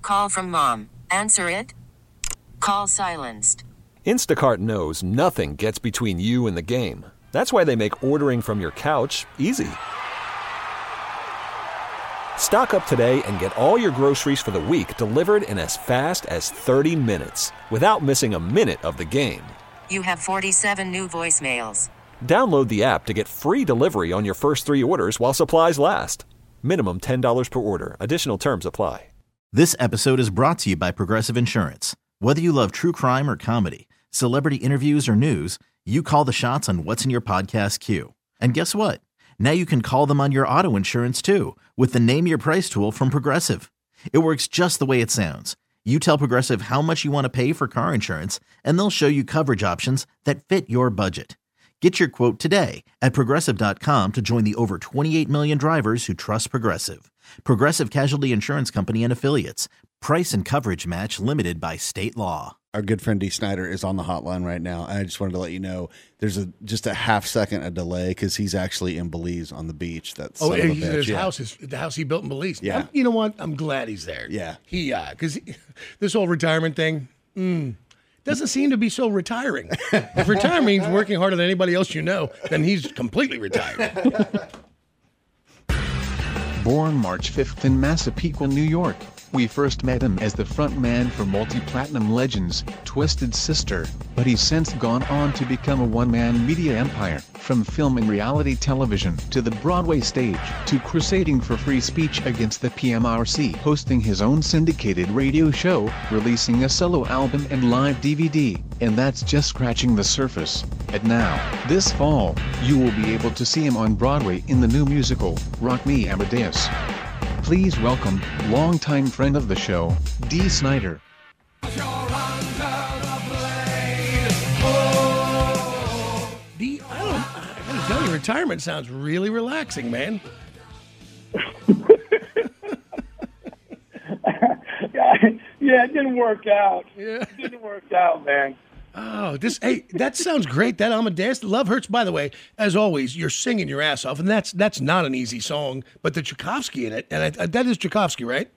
Call from mom. Answer it. Call silenced. Instacart knows nothing gets between you and the game. That's why they make ordering from your couch easy. Stock up today and get all your groceries for the week delivered in as fast as 30 minutes without missing a minute of the game. You have 47 new voicemails. Download the app to get free delivery on your first 3 orders while supplies last. Minimum $10 per order. Additional terms apply. This episode is brought to you by Progressive Insurance. Whether you love true crime or comedy, celebrity interviews or news, you call the shots on what's in your podcast queue. And guess what? Now you can call them on your auto insurance too with the Name Your Price tool from Progressive. It works just the way it sounds. You tell Progressive how much you want to pay for car insurance, and they'll show you coverage options that fit your budget. Get your quote today at Progressive.com to join the over 28 million drivers who trust Progressive. Progressive Casualty Insurance Company and Affiliates. Price and coverage match limited by state law. Our good friend Dee Snider is on the hotline right now. I just wanted to let you know there's just a half second of delay because he's actually in Belize on the beach. That's his house is the house he built in Belize. Yeah. You know what? I'm glad he's there. Yeah. Because this whole retirement thing doesn't seem to be so retiring. If retiring means working harder than anybody else you know, then he's completely retired. Born March 5th in Massapequa, New York, we first met him as the frontman for multi-platinum legends, Twisted Sister, but he's since gone on to become a one-man media empire, from film and reality television to the Broadway stage, to crusading for free speech against the PMRC, hosting his own syndicated radio show, releasing a solo album and live DVD, and that's just scratching the surface. And now, this fall, you will be able to see him on Broadway in the new musical, Rock Me Amadeus. Please welcome, longtime friend of the show, Dee Snider. Dee, I gotta tell you, retirement sounds really relaxing, man. Yeah, it didn't work out. Yeah. It didn't work out, man. Oh, that sounds great. That Amadeus, Love Hurts. By the way, as always, you're singing your ass off, and that's not an easy song. But the Tchaikovsky in it, and that is Tchaikovsky, right?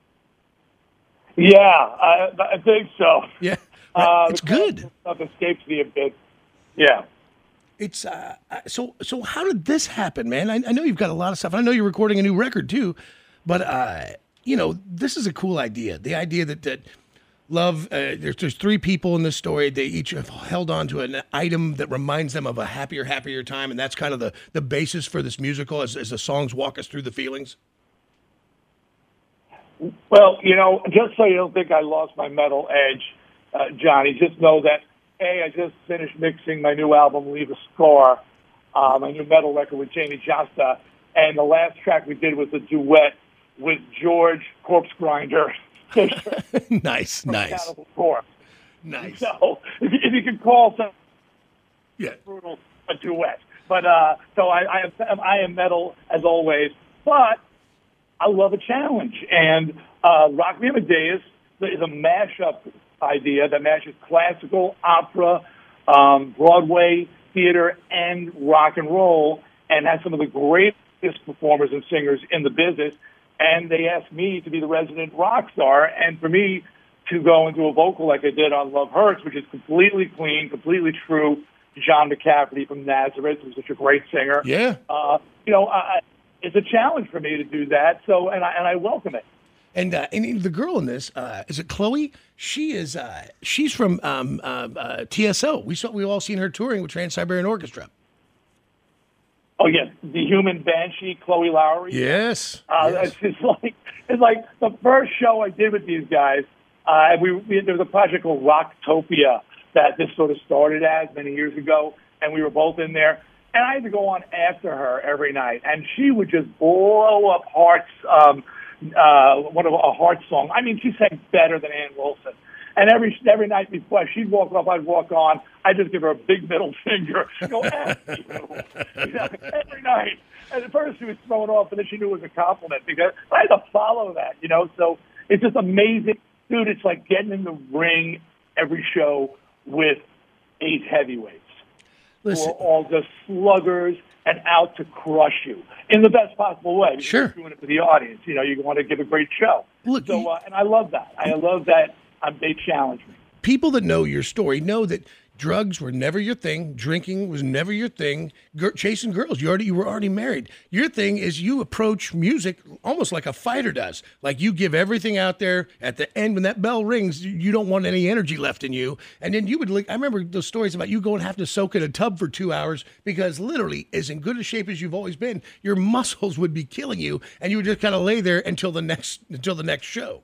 Yeah, I think so. Yeah, it's good. Stuff escapes me a bit. Yeah. It's so how did this happen, man? I know you've got a lot of stuff. I know you're recording a new record too, but this is a cool idea. The idea that Love, there's 3 people in this story. They each have held on to an item that reminds them of a happier time, and that's kind of the basis for this musical as the songs walk us through the feelings. Well, just so you don't think I lost my metal edge, Johnny, just know that, I just finished mixing my new album, Leave a Scar, my new metal record with Jamie Jasta, and the last track we did was a duet with George Corpse Grinder. Nice. So if you could call some brutal a duet, but so I am metal as always, but I love a challenge, and Rock Me Amadeus is a mashup idea that mashes classical, opera, Broadway theater, and rock and roll, and has some of the greatest performers and singers in the business. And they asked me to be the resident rock star, and for me to go and do a vocal like I did on Love Hurts, which is completely clean, completely true to John McCafferty from Nazareth, who's such a great singer. Yeah. It's a challenge for me to do that, so and I welcome it. And the girl in this, is it Chloe? She's from TSO. We all seen her touring with Trans-Siberian Orchestra. Oh yes, the human banshee, Chloe Lowry. Yes. It's like the first show I did with these guys. There was a project called Rocktopia that this sort of started as many years ago, and we were both in there. And I had to go on after her every night, and she would just blow up Hearts. One of a Hearts song. I mean, she sang better than Ann Wilson. And every night before she'd walk off, I'd walk on. I'd just give her a big middle finger. Go, every night. And at first she was thrown off, and then she knew it was a compliment because I had to follow that, So it's just amazing. Dude, it's like getting in the ring every show with 8 heavyweights. Listen. Who are all just sluggers and out to crush you in the best possible way. Sure. You're doing it for the audience. You know, you want to give a great show. Look, so, and I love that. I love that they challenge me. People that know your story know that drugs were never your thing. Drinking was never your thing. Chasing girls, you were already married. Your thing is you approach music almost like a fighter does. Like you give everything out there. At the end, when that bell rings, you don't want any energy left in you. And then you would I remember those stories about you going and having to soak in a tub for 2 hours because literally, as in good a shape as you've always been, your muscles would be killing you, and you would just kind of lay there until the next show.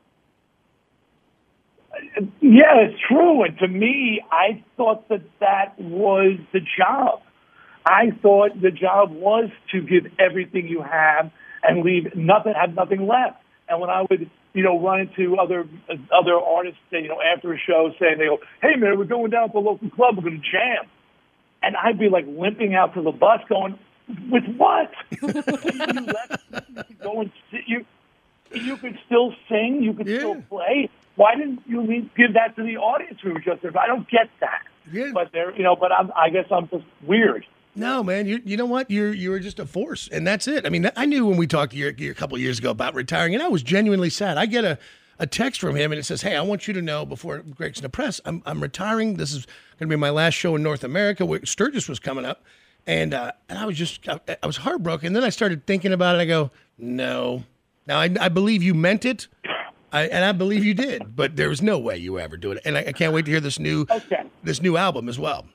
Yeah, it's true. And to me, I thought that was the job. I thought the job was to give everything you have and have nothing left. And when I would, run into other artists, after a show saying, they go, "Hey man, we're going down to the local club, we're going to jam." And I'd be like limping out to the bus going, "With what?" You could go and sit, you could still sing, you could still play. Why didn't you give that to the audience we were just there? I don't get that. Yeah. But I guess I'm just weird. No, man. You know what? You're just a force, and that's it. I mean, I knew when we talked to you a couple of years ago about retiring, and I was genuinely sad. I get a text from him, and it says, "Hey, I want you to know before it breaks in the press, I'm retiring. This is going to be my last show in North America." Where Sturgis was coming up, and I was heartbroken. And then I started thinking about it. I go, no. Now I believe you meant it. I believe you did, but there was no way you were ever doing it. And I can't wait to hear this new album as well.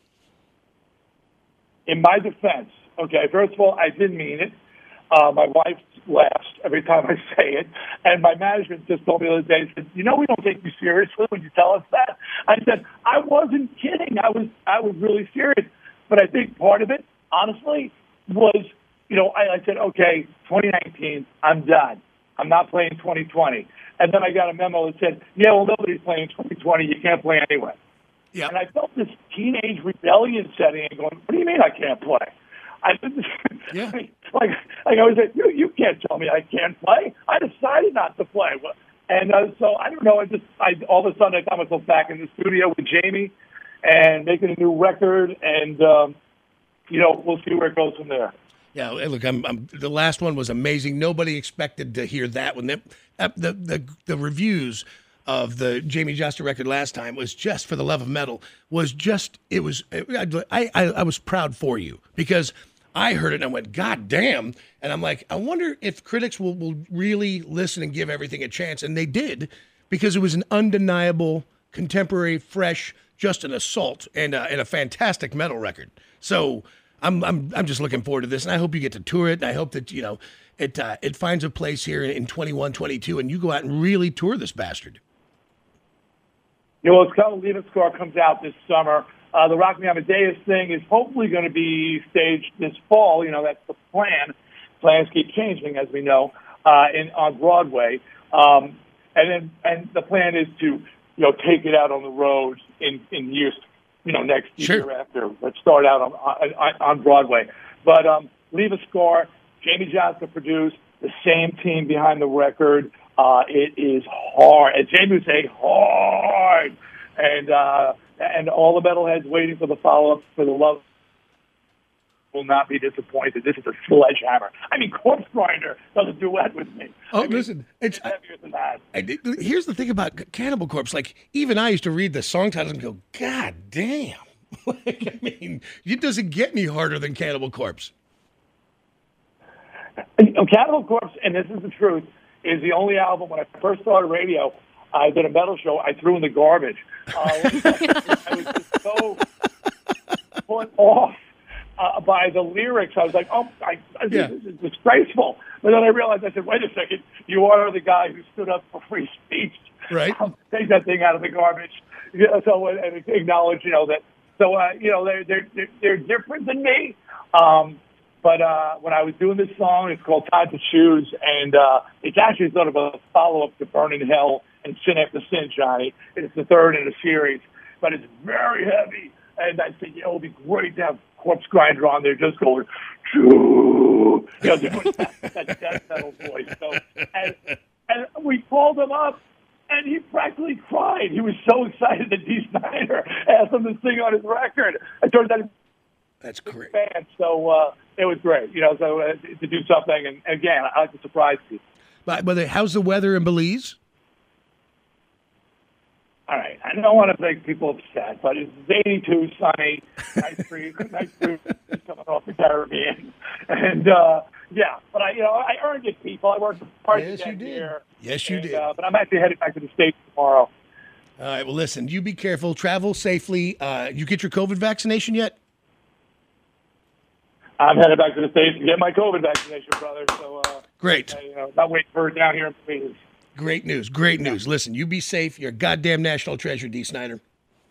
In my defense, first of all, I didn't mean it. My wife laughs every time I say it. And my management just told me the other day, said, we don't take you seriously when you tell us that. I said, I wasn't kidding. I was really serious. But I think part of it, honestly, was, I said, 2019, I'm done. I'm not playing 2020. And then I got a memo that said, nobody's playing 2020. You can't play anyway. Yeah. And I felt this teenage rebellion setting in going, what do you mean I can't play? I was like, you can't tell me I can't play. I decided not to play. And so I don't know. I all of a sudden I found myself back in the studio with Jamie and making a new record. And, we'll see where it goes from there. Yeah, look, the last one was amazing. Nobody expected to hear that one. The reviews of the Jamie Joster record last time was just For the Love of Metal. I was proud for you because I heard it and I went, God damn. And I'm like, I wonder if critics will really listen and give everything a chance. And they did, because it was an undeniable, contemporary, fresh, just an assault and a fantastic metal record. So I'm just looking forward to this, and I hope you get to tour it. And I hope that it finds a place here in 21, 22, and you go out and really tour this bastard. It's called Leave a Scar, comes out this summer. The Rock Me Amadeus thing is hopefully going to be staged this fall. That's the plan. Plans keep changing, as we know, on Broadway. And the plan is to take it out on the road in years. Next year after. Let's start out on Broadway. But Leave a Scar, Jamie Joster produced, the same team behind the record. It is hard. As Jamie would say, hard. And all the metalheads waiting for the follow-up for the love will not be disappointed. This is a sledgehammer. I mean, Corpse Grinder does a duet with me. Listen, it's heavier than that. Here's the thing about Cannibal Corpse. Like, even I used to read the song titles and go, God damn. It doesn't get any harder than Cannibal Corpse. Cannibal Corpse, and this is the truth, is the only album, when I first started radio, I did a metal show, I threw in the garbage. I was just so put off by the lyrics. I was like, this is disgraceful. But then I realized, I said, wait a second, you are the guy who stood up for free speech. Right. Take that thing out of the garbage. And acknowledge, that. So, they're different than me. But when I was doing this song, it's called Time to Choose, and it's actually sort of a follow-up to Burn in Hell and Sin After Sin, Johnny. It's the third in a series, but it's very heavy. And I said, it would be great to have Corpse Grinder on there just going, doing that death metal voice. So, and we called him up, and he practically cried. He was so excited that Dee Snider asked him to sing on his record. It turns out that's great. Fan. So it was great. So to do something, and again, I like to surprise people. By the way, how's the weather in Belize? All right, I don't want to make people upset, but it's 82, sunny, nice breeze coming off the Caribbean, and but I earned it, people. I worked hard to get here. Yes, you did. But I'm actually headed back to the States tomorrow. All right, well, listen, you be careful, travel safely. You get your COVID vaccination yet? I'm headed back to the States to get my COVID vaccination, brother. So great. Not waiting for it down here in Belize. Great news. Great news. Listen, you be safe. You're a goddamn national treasure, D. Snyder.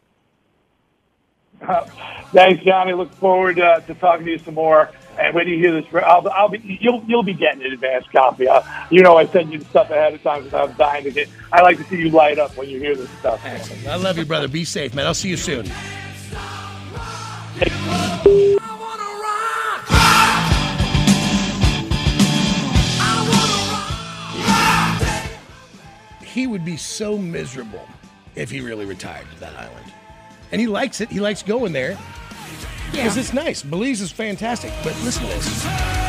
Thanks, Johnny. Look forward to talking to you some more. And when you hear this, you'll be getting an advanced copy. I send you the stuff ahead of time because I'm dying to get. I like to see you light up when you hear this stuff. Excellent. I love you, brother. Be safe, man. I'll see you soon. He would be so miserable if he really retired to that island. And he likes it. He likes going there. Because it's nice. Belize is fantastic. But listen to this.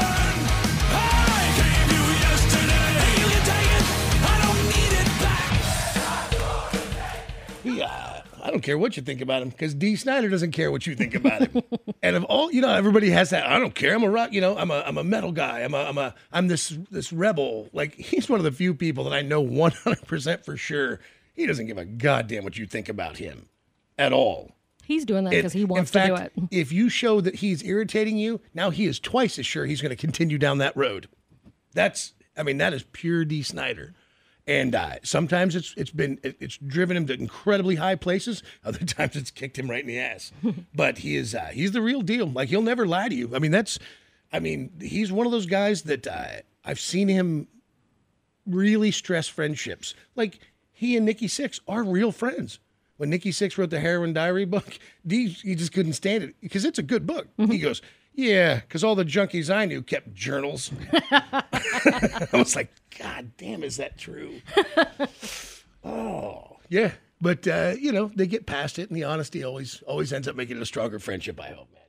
I don't care what you think about him because D. Snyder doesn't care what you think about him. And of all, everybody has that. I don't care. I'm a rock. I'm a metal guy. I'm this rebel. Like he's one of the few people that I know 100% for sure. He doesn't give a goddamn what you think about him at all. He's doing that because he wants to do it. If you show that he's irritating you, now he is twice as sure he's going to continue down that road. That is pure D. Snyder. And sometimes it's driven him to incredibly high places. Other times it's kicked him right in the ass. But he's the real deal. Like he'll never lie to you. He's one of those guys that I've seen him really stress friendships. Like he and Nikki Sixx are real friends. When Nikki Sixx wrote the Heroin Diary book, he just couldn't stand it because it's a good book. Mm-hmm. He goes, yeah, because all the junkies I knew kept journals. I was like, God damn, is that true? Oh, yeah. But, they get past it, and the honesty always ends up making it a stronger friendship, I hope, man.